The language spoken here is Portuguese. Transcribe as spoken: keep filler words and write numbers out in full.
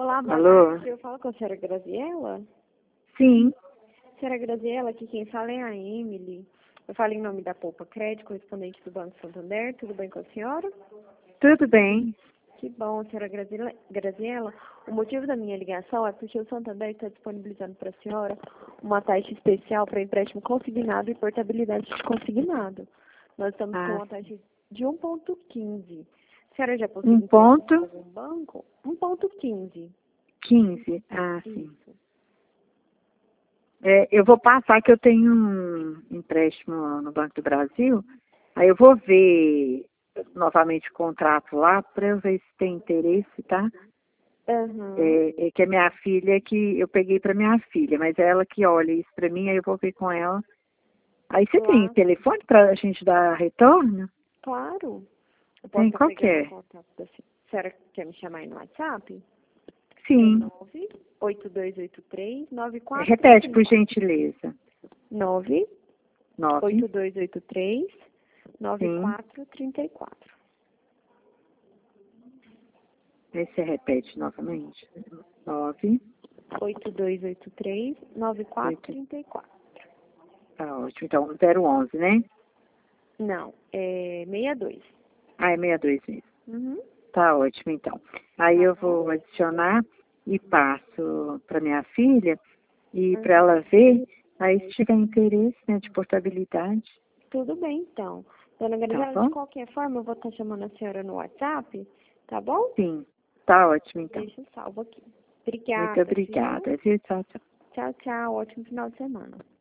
Olá, boa Alô? tarde. Eu falo com a senhora Graziela. Sim. Senhora Graziela, aqui quem fala é a Emily. Eu falo em nome da Poupa Crédito, correspondente do Banco Santander. Tudo bem com a senhora? Tudo bem. Que bom, senhora Graziela. Graziela. O motivo da minha ligação é porque o Santander está disponibilizando para a senhora uma taxa especial para empréstimo consignado e portabilidade de consignado. Nós estamos Ah, com uma taxa de um ponto quinze. A senhora já possui Um empréstimo ponto com algum banco? um ponto quinze. quinze. Ah, sim. Isso. É, eu vou passar que eu tenho um empréstimo no Banco do Brasil. Aí eu vou ver novamente o contrato lá para eu ver se tem interesse, tá? Aham. É, é que a minha filha que eu peguei para minha filha, mas é ela que olha isso para mim, aí eu vou ver com ela. Aí você tem Claro. telefone para a gente dar retorno? Claro. Eu posso Tem estar pegando o qualquer. contato da senhora. A senhora quer me chamar aí no WhatsApp? É Sim. nove oito dois oito três nove quatro Repete, três por quatro. gentileza. nove Nove. oito dois oito três nove Sim. quatro três quatro. Aí você repete novamente. Nove. oito dois oito três nove quatro Oito. três quatro. Tá ótimo. Então, zero onze, né? Não, é sessenta e dois. Ah, é sessenta e dois mesmo. Uhum. Tá ótimo, então. Aí Tá eu bom? vou adicionar e passo para minha filha e para Uhum. ela ver. Aí, se tiver interesse, né, de portabilidade, Tudo bem, então. Dona tá Graziela, de bom? qualquer forma, eu vou estar chamando a senhora no WhatsApp, tá bom? Sim. Tá ótimo, então. Deixa eu salvo aqui. Muito Obrigada, viu? obrigada, viu? Tchau, tchau. Tchau, tchau. Ótimo final de semana.